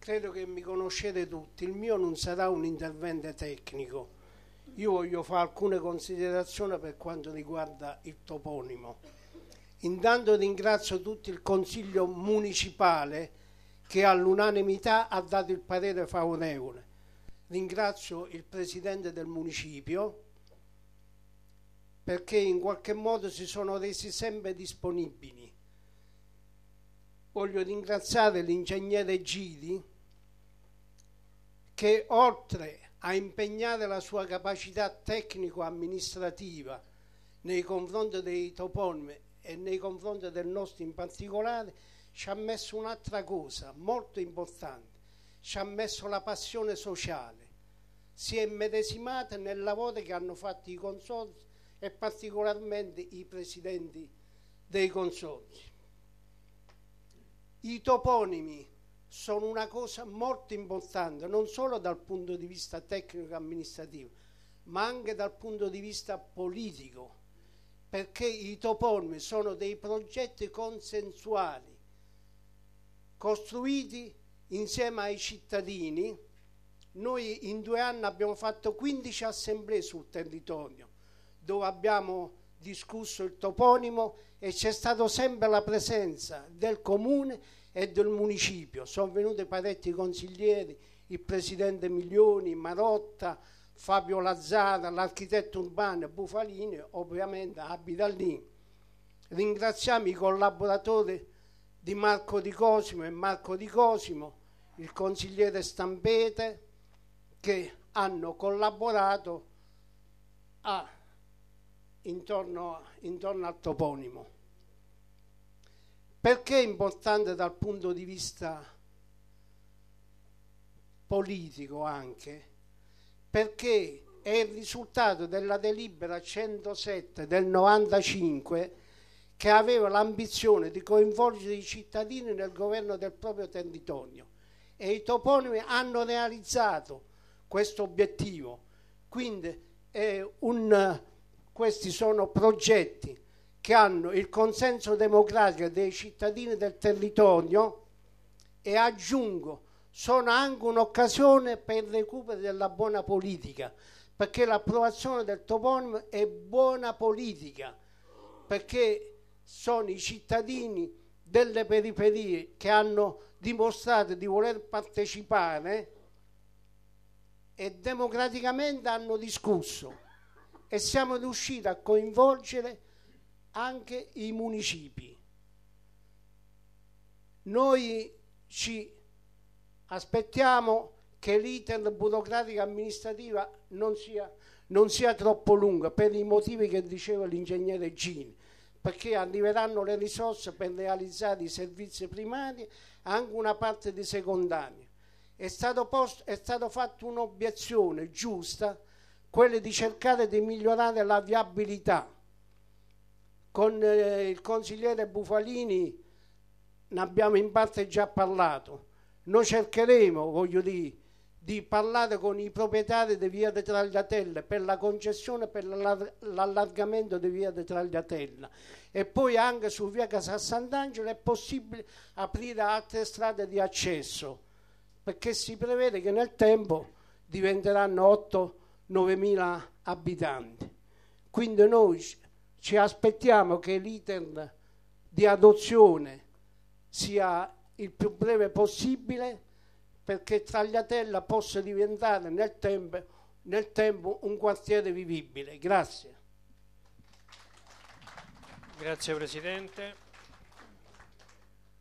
Credo che mi conoscete tutti, il mio non sarà un intervento tecnico, io voglio fare alcune considerazioni per quanto riguarda il toponimo. Intanto ringrazio tutto il Consiglio Municipale che all'unanimità ha dato il parere favorevole. Ringrazio il Presidente del Municipio perché in qualche modo si sono resi sempre disponibili. Voglio ringraziare l'ingegnere Gidi che oltre a impegnare la sua capacità tecnico-amministrativa nei confronti dei toponimi e nei confronti del nostro in particolare, ci ha messo un'altra cosa molto importante, ci ha messo la passione sociale, si è immedesimata nel lavoro che hanno fatto i consorzi e particolarmente i presidenti dei consorzi. I toponimi sono una cosa molto importante, non solo dal punto di vista tecnico-amministrativo, ma anche dal punto di vista politico, perché i toponimi sono dei progetti consensuali, costruiti insieme ai cittadini. Noi in 2 anni abbiamo fatto 15 assemblee sul territorio, dove abbiamo discusso il toponimo e c'è stata sempre la presenza del comune e del municipio. Sono venuti parecchi consiglieri, il presidente Milioni, Marotta, Fabio Lazzara, l'architetto urbano Bufalini, ovviamente abita lì. Ringraziamo i collaboratori di Marco Di Cosimo e Marco Di Cosimo, il consigliere Stampete, che hanno collaborato intorno al toponimo. Perché è importante dal punto di vista politico anche? Perché è il risultato della delibera 107 del 95 che aveva l'ambizione di coinvolgere i cittadini nel governo del proprio territorio e i toponimi hanno realizzato questo obiettivo. Quindi questi sono progetti che hanno il consenso democratico dei cittadini del territorio e aggiungo, sono anche un'occasione per il recupero della buona politica, perché l'approvazione del toponimo è buona politica, perché sono i cittadini delle periferie che hanno dimostrato di voler partecipare e democraticamente hanno discusso e siamo riusciti a coinvolgere anche i municipi. Noi ci aspettiamo che l'iter burocratico amministrativa non sia troppo lungo per i motivi che diceva l'ingegnere Gini, perché arriveranno le risorse per realizzare i servizi primari, anche una parte di secondari. È stato fatto un'obiezione giusta, quella di cercare di migliorare la viabilità. Con il consigliere Bufalini ne abbiamo in parte già parlato. Noi cercheremo, di parlare con i proprietari di Via de Tagliatella per la concessione per l'allargamento di Via de Tagliatella e poi anche su Via Casal Sant'Angelo è possibile aprire altre strade di accesso, perché si prevede che nel tempo diventeranno 8-9 mila abitanti. Quindi noi ci aspettiamo che l'iter di adozione sia il più breve possibile perché Tagliatella possa diventare nel tempo un quartiere vivibile. Grazie. Grazie Presidente.